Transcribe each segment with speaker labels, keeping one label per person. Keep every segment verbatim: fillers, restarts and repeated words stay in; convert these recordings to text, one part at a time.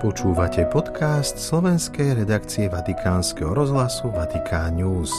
Speaker 1: Počúvate podcast slovenskej redakcie Vatikánskeho rozhlasu Vatikán News.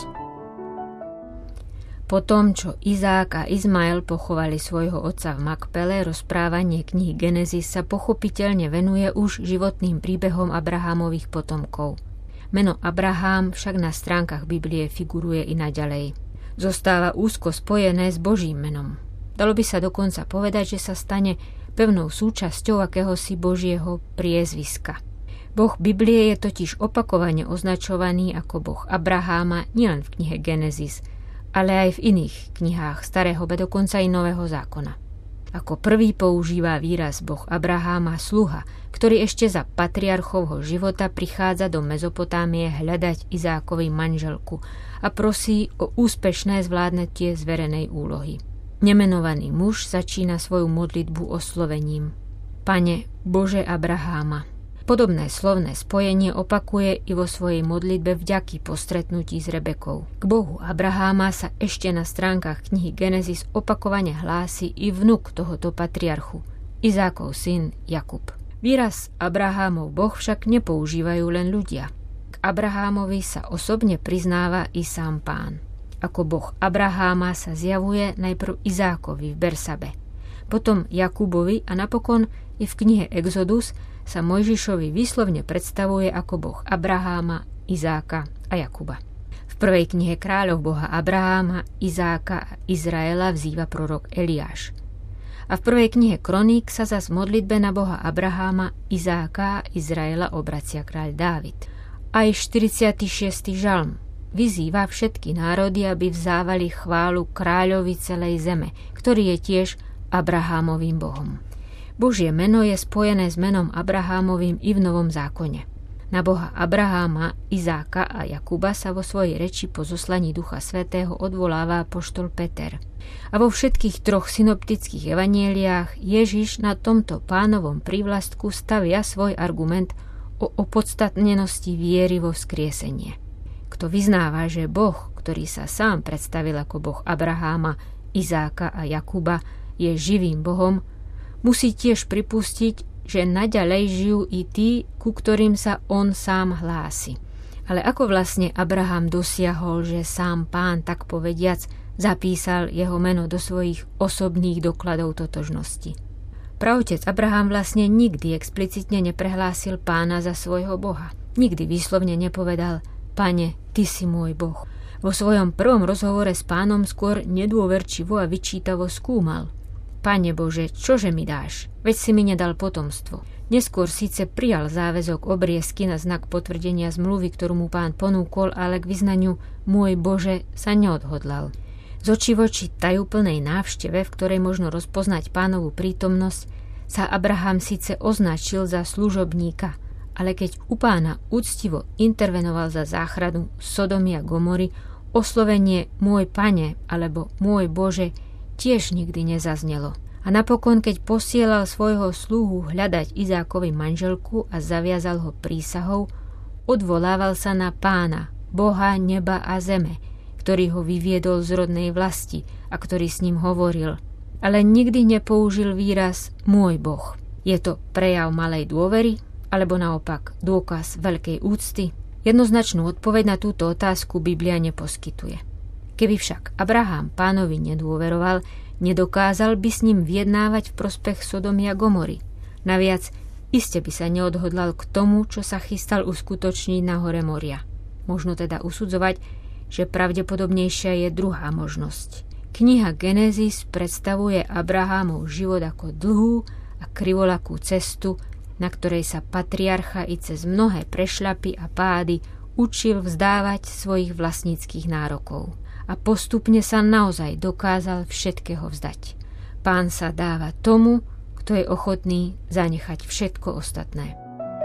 Speaker 2: Po tom, čo Izák a Izmael pochovali svojho otca v Makpele, rozprávanie knihy Genesis sa pochopiteľne venuje už životným príbehom Abrahámových potomkov. Meno Abrahám však na stránkach Biblie figuruje i naďalej. Zostáva úzko spojené s Božím menom. Dalo by sa dokonca povedať, že sa stane pevnou súčasťou akéhosi Božieho priezviska. Boh Biblie je totiž opakovane označovaný ako Boh Abraháma nielen v knihe Genesis, ale aj v iných knihách Starého, ba dokonca i Nového zákona. Ako prvý používa výraz Boh Abraháma sluha, ktorý ešte za patriarchovho života prichádza do Mezopotámie hľadať Izákovi manželku a prosí o úspešné zvládnutie zverenej úlohy. Nemenovaný muž začína svoju modlitbu oslovením: Pane Bože Abraháma. Podobné slovné spojenie opakuje i vo svojej modlitbe vďaky po stretnutí s Rebekou. K Bohu Abraháma sa ešte na stránkach knihy Genesis opakovane hlási i vnuk tohoto patriarchu, Izákov syn Jakub. Výraz Abrahámov Boh však nepoužívajú len ľudia. K Abrahámovi sa osobne priznáva i sám Pán. Ako Boh Abraháma sa zjavuje najprv Izákovi v Bersabe, potom Jakubovi a napokon i v knihe Exodus sa Mojžišovi výslovne predstavuje ako Boh Abraháma, Izáka a Jakuba. V prvej knihe Kráľov Boha Abraháma, Izáka a Izraela vzýva prorok Eliáš. A v prvej knihe Kroník sa zas modlitbe na Boha Abraháma, Izáka a Izraela obracia kráľ Dávid. Aj štyridsiaty šiesty žalm vyzýva všetky národy, aby vzávali chválu kráľovi celej zeme, ktorý je tiež Abrahámovým Bohom. Božie meno je spojené s menom Abrahámovým i v Novom zákone. Na Boha Abraháma, Izáka a Jakuba sa vo svojej reči po zoslaní Ducha Svätého odvoláva apoštol Peter. A vo všetkých troch synoptických evanjeliách Ježiš na tomto Pánovom prívlastku stavia svoj argument o opodstatnenosti viery vo vzkriesenie. Kto vyznáva, že Boh, ktorý sa sám predstavil ako Boh Abraháma, Izáka a Jakuba, je živým Bohom, musí tiež pripustiť, že naďalej žijú i tí, ku ktorým sa on sám hlási. Ale ako vlastne Abraham dosiahol, že sám Pán, tak povediac, zapísal jeho meno do svojich osobných dokladov totožnosti? Praotec Abraham vlastne nikdy explicitne neprehlásil Pána za svojho Boha. Nikdy výslovne nepovedal: Pane, Ty si môj Boh. Vo svojom prvom rozhovore s Pánom skôr nedôverčivo a vyčítavo skúmal: Pane Bože, čože mi dáš? Veď si mi nedal potomstvo. Neskôr síce prijal záväzok obriezky na znak potvrdenia zmluvy, ktorú mu Pán ponúkol, ale k vyznaniu môj Bože sa neodhodlal. Z očí v oči tajúplnej návšteve, v ktorej možno rozpoznať Pánovu prítomnosť, sa Abraham síce označil za služobníka, ale keď u Pána úctivo intervenoval za záchranu Sodomy a Gomory, oslovenie môj Pane alebo môj Bože tiež nikdy nezaznelo. A napokon, keď posielal svojho sluhu hľadať Izákovi manželku a zaviazal ho prísahou, odvolával sa na Pána, Boha neba a zeme, ktorý ho vyviedol z rodnej vlasti a ktorý s ním hovoril. Ale nikdy nepoužil výraz môj Boh. Je to prejav malej dôvery, alebo naopak dôkaz veľkej úcty? Jednoznačnú odpoveď na túto otázku Biblia neposkytuje. Keby však Abraham Pánovi nedôveroval, nedokázal by s ním vyjednávať v prospech Sodomy a Gomory. Naviac, iste by sa neodhodlal k tomu, čo sa chystal uskutočniť na hore Moria. Možno teda usudzovať, že pravdepodobnejšia je druhá možnosť. Kniha Genesis predstavuje Abrahámov život ako dlhú a krivolakú cestu, na ktorej sa patriarcha i cez mnohé prešľapy a pády učil vzdávať svojich vlastníckych nárokov. A postupne sa naozaj dokázal všetkého vzdať. Pán sa dáva tomu, kto je ochotný zanechať všetko ostatné.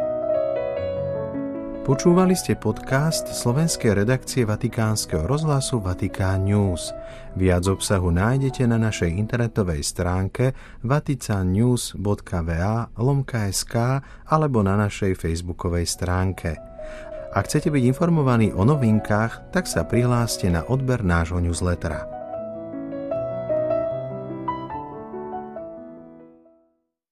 Speaker 1: Počúvali ste podcast slovenskej redakcie Vatikánskeho rozhlasu Vatikán News. Viac obsahu nájdete na našej internetovej stránke vaticannews bodka va lomka es ká alebo na našej facebookovej stránke. Ak chcete byť informovaní o novinkách, tak sa prihláste na odber nášho newslettera.